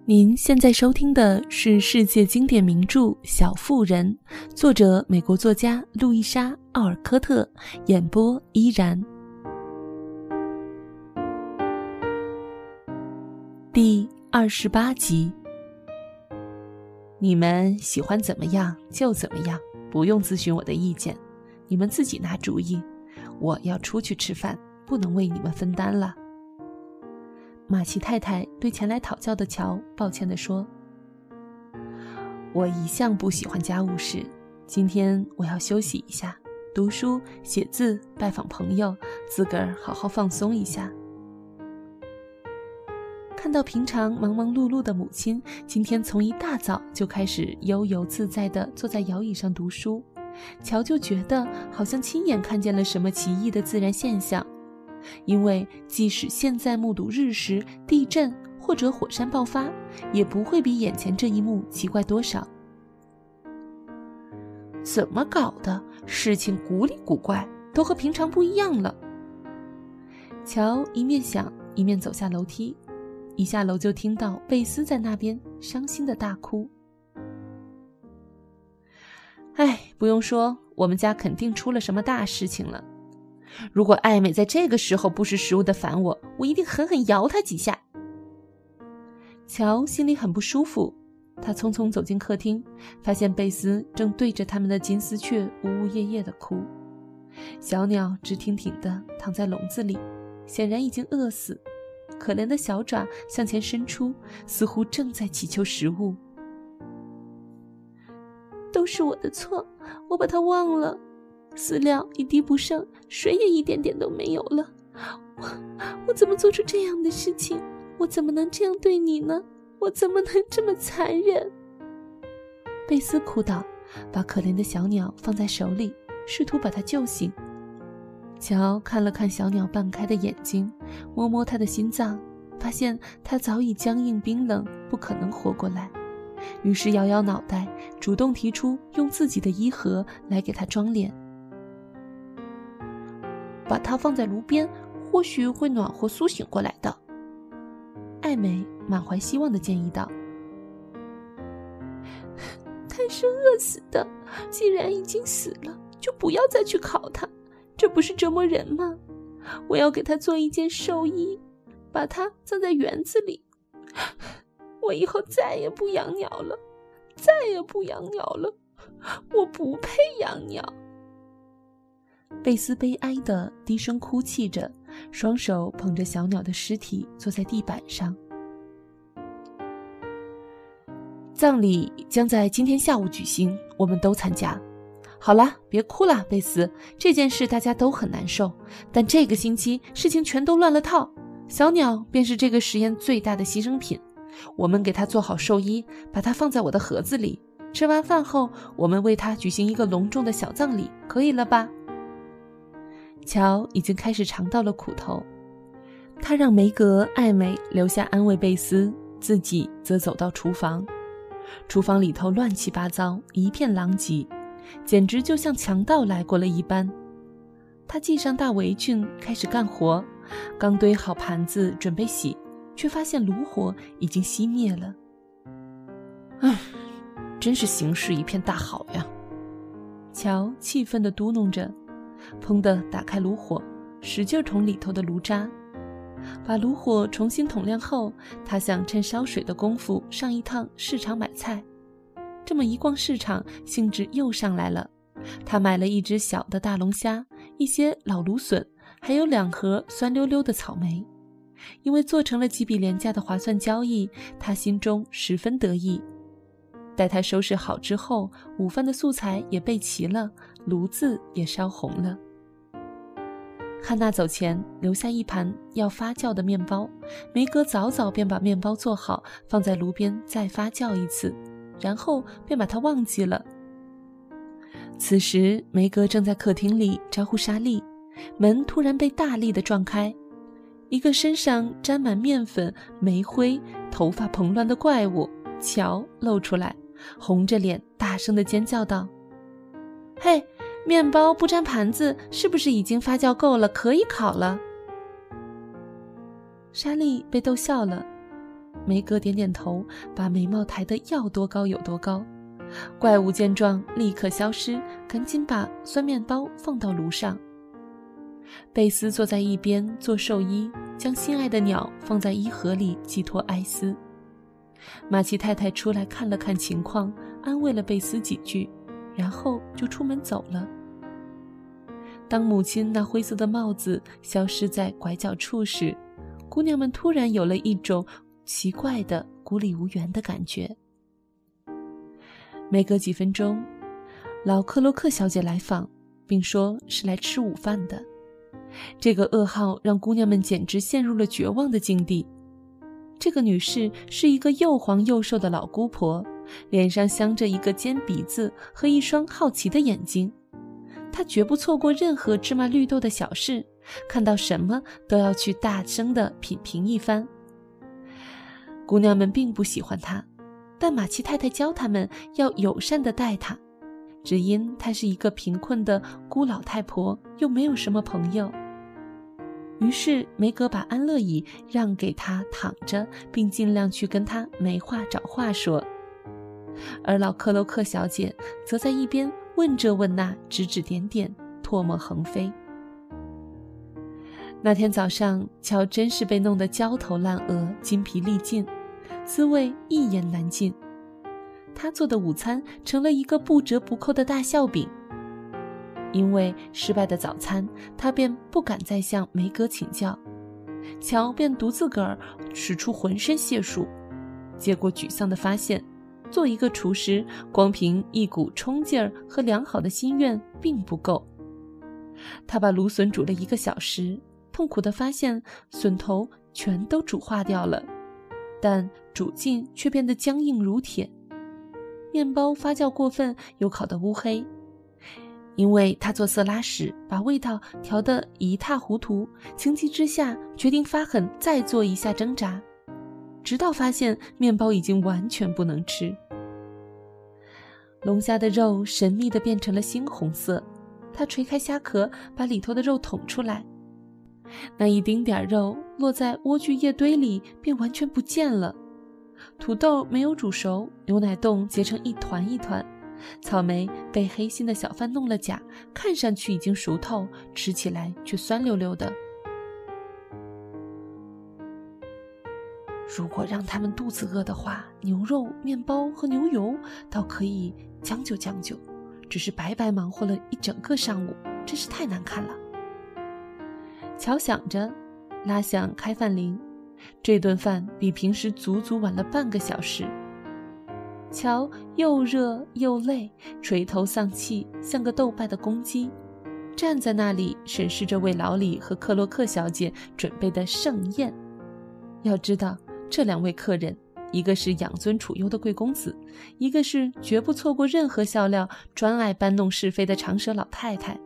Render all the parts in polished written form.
您现在收听的是世界经典名著《小妇人》，作者美国作家路易莎·奥尔科特，演播依然。第28集。你们喜欢怎么样就怎么样，不用咨询我的意见，你们自己拿主意。我要出去吃饭，不能为你们分担了。马奇太太对前来讨教的乔抱歉地说，我一向不喜欢家务事，今天我要休息一下，读书、写字、拜访朋友，自个儿好好放松一下。看到平常忙忙碌碌的母亲，今天从一大早就开始悠游自在地坐在摇椅上读书，乔就觉得好像亲眼看见了什么奇异的自然现象。因为即使现在目睹日食、地震或者火山爆发，也不会比眼前这一幕奇怪多少。怎么搞的？事情古里古怪，都和平常不一样了。乔一面想，一面走下楼梯，一下楼就听到贝斯在那边伤心的大哭。哎，不用说，我们家肯定出了什么大事情了。如果艾美在这个时候不识时务地烦我，我一定狠狠摇她几下。乔心里很不舒服，他匆匆走进客厅，发现贝斯正对着他们的金丝雀呜呜咽咽地哭。小鸟直挺挺地躺在笼子里，显然已经饿死，可怜的小爪向前伸出，似乎正在祈求食物。都是我的错，我把它忘了，饲料一滴不剩，水也一点点都没有了。我怎么做出这样的事情？我怎么能这样对你呢？我怎么能这么残忍？贝斯哭道，把可怜的小鸟放在手里，试图把它救醒。乔看了看小鸟半开的眼睛，摸摸它的心脏，发现它早已僵硬冰冷，不可能活过来。于是摇摇脑袋，主动提出用自己的衣盒来给它装脸。把它放在炉边，或许会暖和苏醒过来的。艾美满怀希望地建议道。它是饿死的，既然已经死了，就不要再去烤它，这不是折磨人吗？我要给它做一件寿衣，把它葬在园子里。我以后再也不养鸟了，再也不养鸟了，我不配养鸟。贝斯悲哀地低声哭泣着，双手捧着小鸟的尸体坐在地板上。葬礼将在今天下午举行，我们都参加。好了，别哭了，贝斯，这件事大家都很难受，但这个星期事情全都乱了套，小鸟便是这个实验最大的牺牲品。我们给它做好寿衣，把它放在我的盒子里，吃完饭后我们为它举行一个隆重的小葬礼，可以了吧？乔已经开始尝到了苦头，他让梅格、艾美留下安慰贝斯，自己则走到厨房。厨房里头乱七八糟，一片狼藉，简直就像强盗来过了一般。他系上大围裙开始干活，刚堆好盘子准备洗，却发现炉火已经熄灭了。唉，真是形势一片大好呀。乔气愤地嘟哝着，砰地打开炉火，使劲捅里头的炉渣。把炉火重新捅亮后，他想趁烧水的功夫上一趟市场买菜。这么一逛市场，兴致又上来了。他买了一只小的大龙虾，一些老芦笋，还有2盒酸溜溜的草莓。因为做成了几笔廉价的划算交易，他心中十分得意。待他收拾好之后，午饭的素材也备齐了，炉子也烧红了。汉娜走前留下一盘要发酵的面包，梅格早早便把面包做好，放在炉边再发酵一次，然后便把它忘记了。此时梅格正在客厅里招呼莎莉，门突然被大力地撞开，一个身上沾满面粉、煤灰、头发蓬乱的怪物乔露出来，红着脸大声地尖叫道：嘿，面包不沾盘子，是不是已经发酵够了，可以烤了？莎莉被逗笑了。 梅格点点头，把眉毛抬得要多高有多高。怪物见状立刻消失，赶紧把酸面包放到炉上。贝斯坐在一边做兽医，将心爱的鸟放在衣盒里寄托哀思。马奇太太出来看了看情况，安慰了贝斯几句，然后就出门走了。当母亲那灰色的帽子消失在拐角处时，姑娘们突然有了一种奇怪的孤立无援的感觉。没隔几分钟，老克洛克小姐来访，并说是来吃午饭的。这个噩耗让姑娘们简直陷入了绝望的境地。这个女士是一个又黄又瘦的老姑婆，脸上镶着一个尖鼻子和一双好奇的眼睛。她绝不错过任何芝麻绿豆的小事，看到什么都要去大声地品评一番。姑娘们并不喜欢她，但马奇太太教她们要友善地待她，只因她是一个贫困的孤老太婆，又没有什么朋友。于是梅格把安乐椅让给她躺着，并尽量去跟她没话找话说。而老克洛克小姐则在一边问这问那，指指点点，唾沫横飞。那天早上，乔真是被弄得焦头烂额，筋疲力尽，滋味一言难尽。他做的午餐成了一个不折不扣的大笑柄。因为失败的早餐，他便不敢再向梅格请教，乔便独自个儿使出浑身解数，结果沮丧地发现，做一个厨师，光凭一股冲劲儿和良好的心愿并不够。他把芦笋煮了1个小时，痛苦地发现笋头全都煮化掉了，但煮尽却变得僵硬如铁。面包发酵过分，又烤得乌黑。因为他做色拉时把味道调得一塌糊涂，情急之下决定发狠再做一下挣扎，直到发现面包已经完全不能吃。龙虾的肉神秘地变成了猩红色，他捶开虾壳，把里头的肉捅出来，那一丁点肉落在莴苣叶堆里便完全不见了。土豆没有煮熟，牛奶冻结成一团一团，草莓被黑心的小贩弄了假，看上去已经熟透，吃起来却酸溜溜的。如果让他们肚子饿的话，牛肉、面包和牛油倒可以将就将就，只是白白忙活了一整个上午，真是太难看了。乔想着，拉响开饭铃，这顿饭比平时足足晚了半个小时。乔又热又累，垂头丧气，像个斗败的公鸡，站在那里审视着为老李和克洛克小姐准备的盛宴。要知道，这2位客人，一个是养尊处优的贵公子，一个是绝不错过任何笑料、专爱搬弄是非的长舌老太太。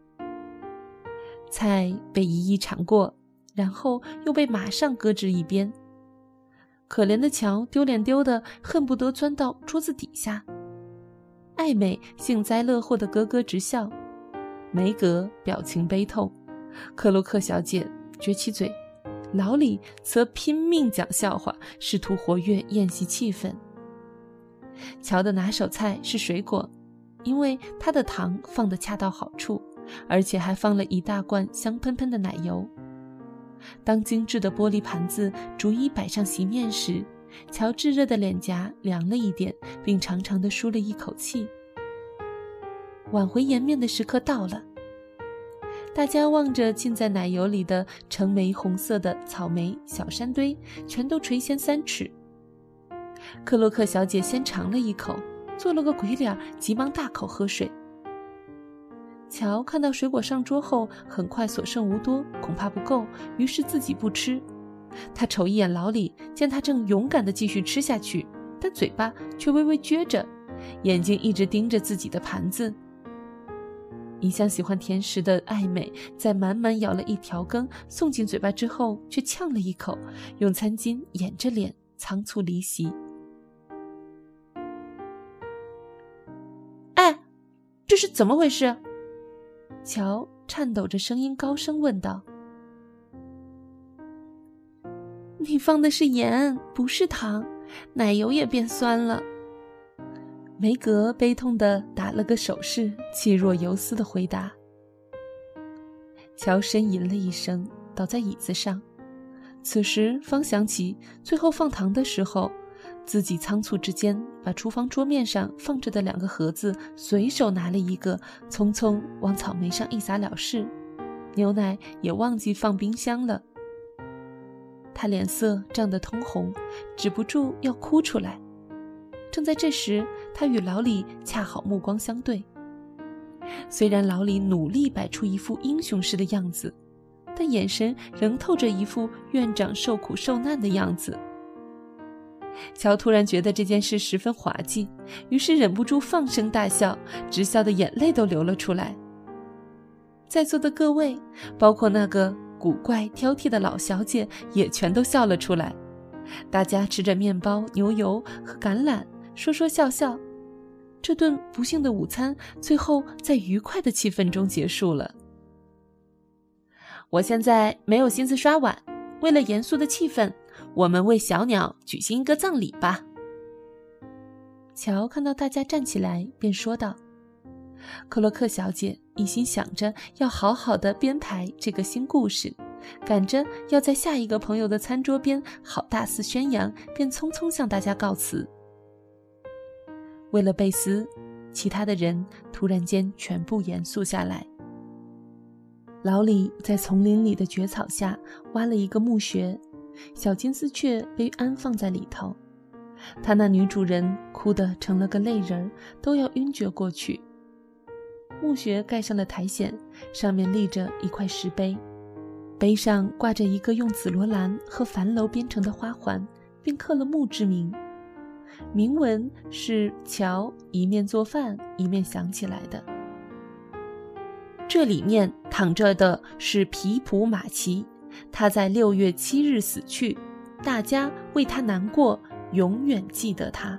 菜被一一尝过，然后又被马上搁置一边。可怜的乔丢脸丢得恨不得钻到桌子底下。艾美幸灾乐祸地咯咯直笑，梅格表情悲痛，克洛克小姐撅起嘴，老李则拼命讲笑话，试图活跃宴席气氛。乔的拿手菜是水果，因为他的糖放得恰到好处，而且还放了一大罐香喷喷的奶油。当精致的玻璃盘子逐一摆上席面时，乔炙热的脸颊凉了一点，并长长地舒了一口气。挽回颜面的时刻到了，大家望着浸在奶油里的橙莓红色的草莓小山堆，全都垂涎3尺。克洛克小姐先尝了一口，做了个鬼脸，急忙大口喝水。乔看到水果上桌后，很快所剩无多，恐怕不够，于是自己不吃。他瞅一眼老李，见他正勇敢地继续吃下去，但嘴巴却微微撅着，眼睛一直盯着自己的盘子。一向喜欢甜食的艾美在满满咬了一条羹送进嘴巴之后，却呛了一口，用餐巾掩着脸，仓促离席。哎，这是怎么回事？乔颤抖着声音高声问道。 你放的是盐，不是糖，奶油也变酸了。梅格悲痛地打了个手势，气若游丝地回答。乔呻吟了一声，倒在椅子上。此时方想起最后放糖的时候，自己仓促之间把厨房桌面上放着的2个盒子随手拿了一个，匆匆往草莓上一撒了事，牛奶也忘记放冰箱了。他脸色涨得通红，止不住要哭出来。正在这时，他与老李恰好目光相对。虽然老李努力摆出一副英雄式的样子，但眼神仍透着一副院长受苦受难的样子。乔突然觉得这件事十分滑稽，于是忍不住放声大笑，直笑的眼泪都流了出来。在座的各位，包括那个古怪挑剔的老小姐，也全都笑了出来。大家吃着面包、牛油和橄榄，说说笑笑。这顿不幸的午餐最后在愉快的气氛中结束了。我现在没有心思刷碗，为了严肃的气氛，我们为小鸟举行一个葬礼吧。乔看到大家站起来，便说道。克洛克小姐一心想着要好好的编排这个新故事，赶着要在下一个朋友的餐桌边好大肆宣扬，便匆匆向大家告辞。为了贝斯，其他的人突然间全部严肃下来。老李在丛林里的蕨草下挖了一个墓穴，小金丝雀被安放在里头。他那女主人哭得成了个泪人，都要晕厥过去。墓穴盖上了苔藓，上面立着一块石碑，碑上挂着一个用紫罗兰和樊楼编成的花环，并刻了墓志铭。铭文是乔一面做饭一面想起来的。这里面躺着的是皮普马奇，他在6月7日死去，大家为他难过，永远记得他。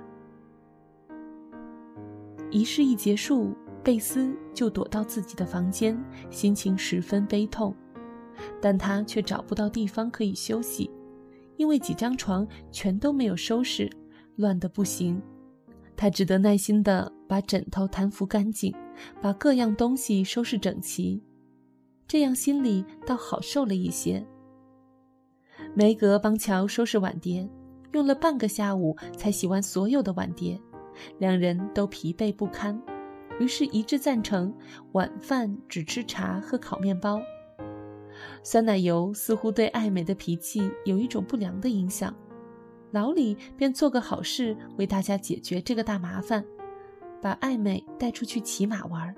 仪式一结束，贝斯就躲到自己的房间，心情十分悲痛，但他却找不到地方可以休息，因为几张床全都没有收拾，乱得不行。他只得耐心地把枕头摊覆干净，把各样东西收拾整齐，这样心里倒好受了一些。梅格帮乔收拾碗碟，用了半个下午才洗完所有的碗碟，两人都疲惫不堪，于是一致赞成晚饭只吃茶和烤面包。酸奶油似乎对艾美的脾气有一种不良的影响，老李便做个好事为大家解决这个大麻烦，把艾美带出去骑马玩。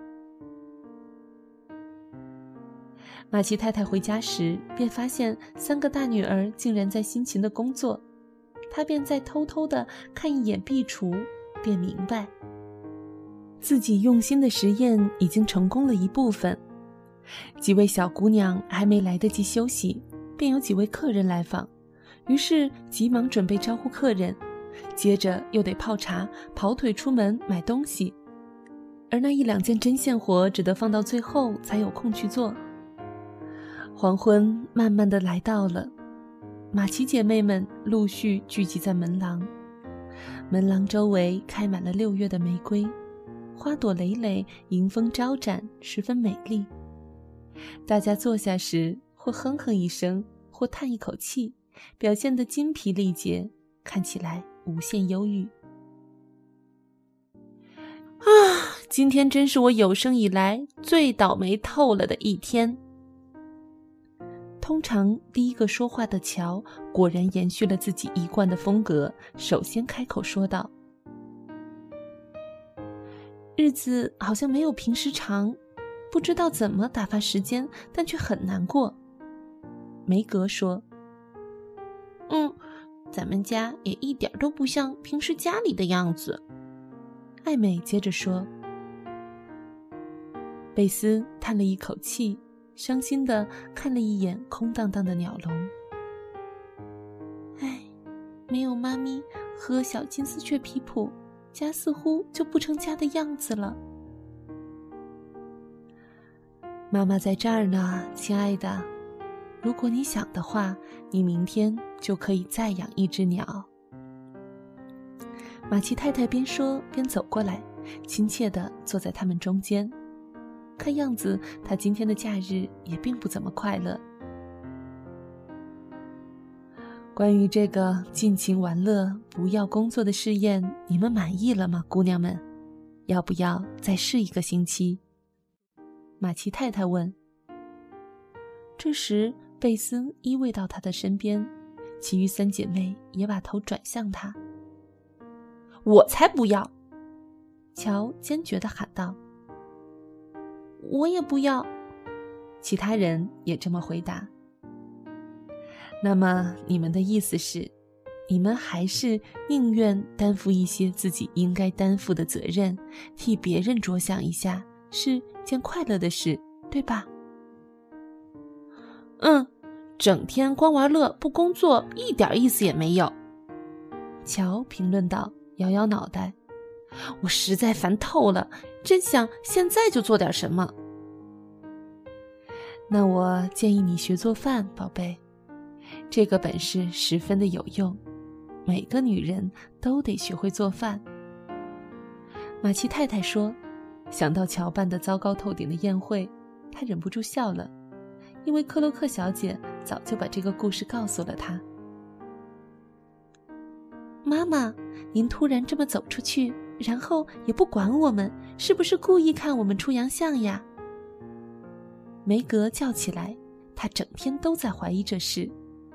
马奇太太回家时便发现3个大女儿竟然在辛勤的工作，她便再偷偷地看一眼壁橱，便明白自己用心的实验已经成功了一部分。几位小姑娘还没来得及休息，便有几位客人来访，于是急忙准备招呼客人，接着又得泡茶、跑腿出门买东西，而那1、2件针线活只得放到最后才有空去做。黄昏慢慢地来到了，马奇姐妹们陆续聚集在门廊，门廊周围开满了6月的玫瑰，花朵累累，迎风招展，十分美丽。大家坐下时，或哼哼一声，或叹一口气，表现得精疲力竭，看起来无限忧郁。今天真是我有生以来最倒霉透了的一天。通常第一个说话的乔果然延续了自己一贯的风格，首先开口说道：日子好像没有平时长，不知道怎么打发时间，但却很难过。梅格说：咱们家也一点都不像平时家里的样子。艾美接着说。贝斯叹了一口气，伤心地看了一眼空荡荡的鸟笼。没有妈咪和小金丝雀皮普，家似乎就不成家的样子了。妈妈在这儿呢，亲爱的。 如果你想的话，你明天就可以再养一只鸟。马奇太太边说边走过来，亲切地坐在他们中间。看样子，她今天的假日也并不怎么快乐。关于这个尽情玩乐、不要工作的试验，你们满意了吗，姑娘们？要不要再试一个星期？马奇太太问。这时，贝斯依偎到她的身边，其余3姐妹也把头转向她。我才不要！乔坚决地喊道。我也不要！其他人也这么回答。那么你们的意思是，你们还是宁愿担负一些自己应该担负的责任，替别人着想一下，是件快乐的事，对吧？整天光玩乐不工作，一点意思也没有。乔评论道，摇摇脑袋。我实在烦透了，真想现在就做点什么。那我建议你学做饭，宝贝。这个本事十分的有用，每个女人都得学会做饭。马奇太太说，想到乔办的糟糕透顶的宴会，她忍不住笑了，因为克洛克小姐早就把这个故事告诉了她。妈妈，您突然这么走出去，然后也不管我们，是不是故意看我们出洋相呀？梅格叫起来，她整天都在怀疑这事。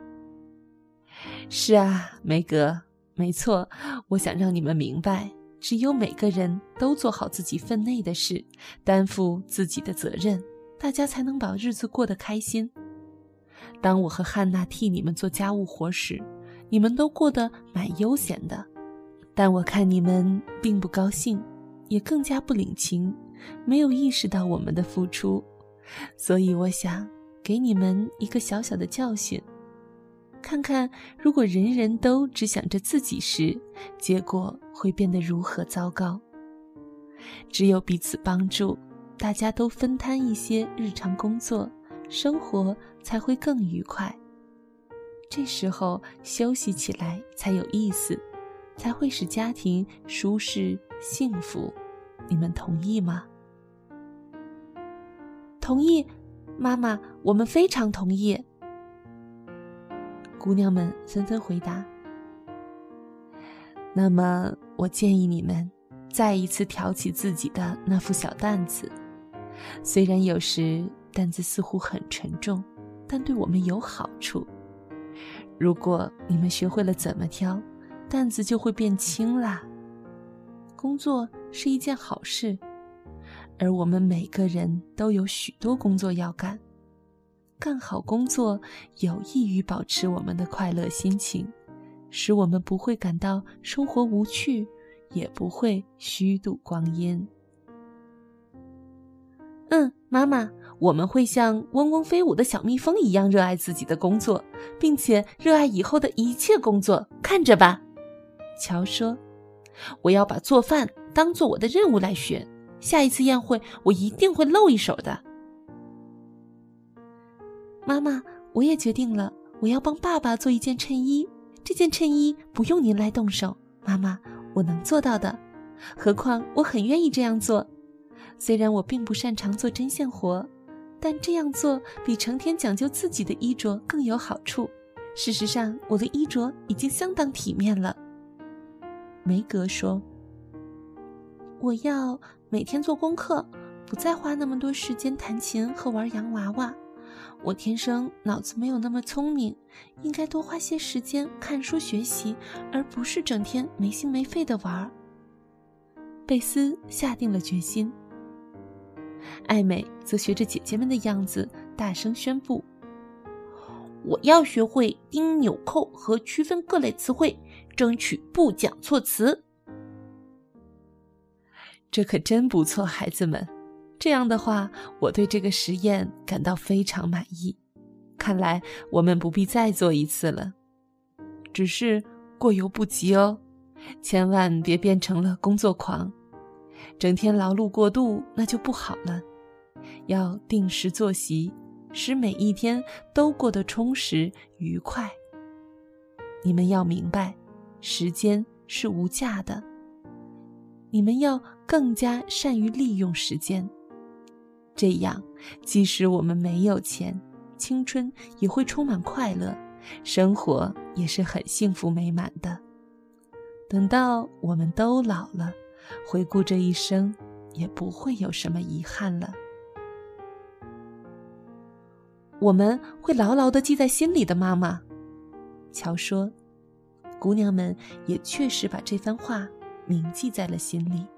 是啊，梅格，没错，我想让你们明白，只有每个人都做好自己分内的事，担负自己的责任，大家才能把日子过得开心。当我和汉娜替你们做家务活时，你们都过得蛮悠闲的，但我看你们并不高兴，也更加不领情，没有意识到我们的付出，所以我想给你们一个小小的教训，看看如果人人都只想着自己时，结果会变得如何糟糕。只有彼此帮助，大家都分摊一些日常工作，生活才会更愉快。这时候休息起来才有意思，才会使家庭舒适幸福。你们同意吗？同意，妈妈，我们非常同意。姑娘们纷纷回答。那么我建议你们再一次挑起自己的那副小担子，虽然有时担子似乎很沉重，但对我们有好处。如果你们学会了怎么挑，担子就会变轻啦。工作是一件好事，而我们每个人都有许多工作要干。干好工作有益于保持我们的快乐心情，使我们不会感到生活无趣，也不会虚度光阴。妈妈，我们会像嗡嗡飞舞的小蜜蜂一样热爱自己的工作，并且热爱以后的一切工作，看着吧。乔说，我要把做饭当做我的任务来学，下一次宴会我一定会露一手的。妈妈，我也决定了，我要帮爸爸做一件衬衣，这件衬衣不用您来动手，妈妈，我能做到的，何况我很愿意这样做。虽然我并不擅长做针线活，但这样做比成天讲究自己的衣着更有好处。事实上，我的衣着已经相当体面了。梅格说，我要每天做功课，不再花那么多时间弹琴和玩洋娃娃。我天生脑子没有那么聪明，应该多花些时间看书学习，而不是整天没心没肺的玩。贝斯下定了决心。艾美则学着姐姐们的样子大声宣布，我要学会钉纽扣和区分各类词汇，争取不讲错词。这可真不错，孩子们，这样的话，我对这个实验感到非常满意。看来我们不必再做一次了，只是过犹不及哦，千万别变成了工作狂，整天劳碌过度那就不好了。要定时作息， 使每一天都过得充实愉快。你们要明白，时间是无价的，你们要更加善于利用时间。这样，即使我们没有钱，青春也会充满快乐，生活也是很幸福美满的。等到我们都老了，回顾这一生，也不会有什么遗憾了。我们会牢牢地记在心里的，妈妈。乔说，姑娘们也确实把这番话铭记在了心里。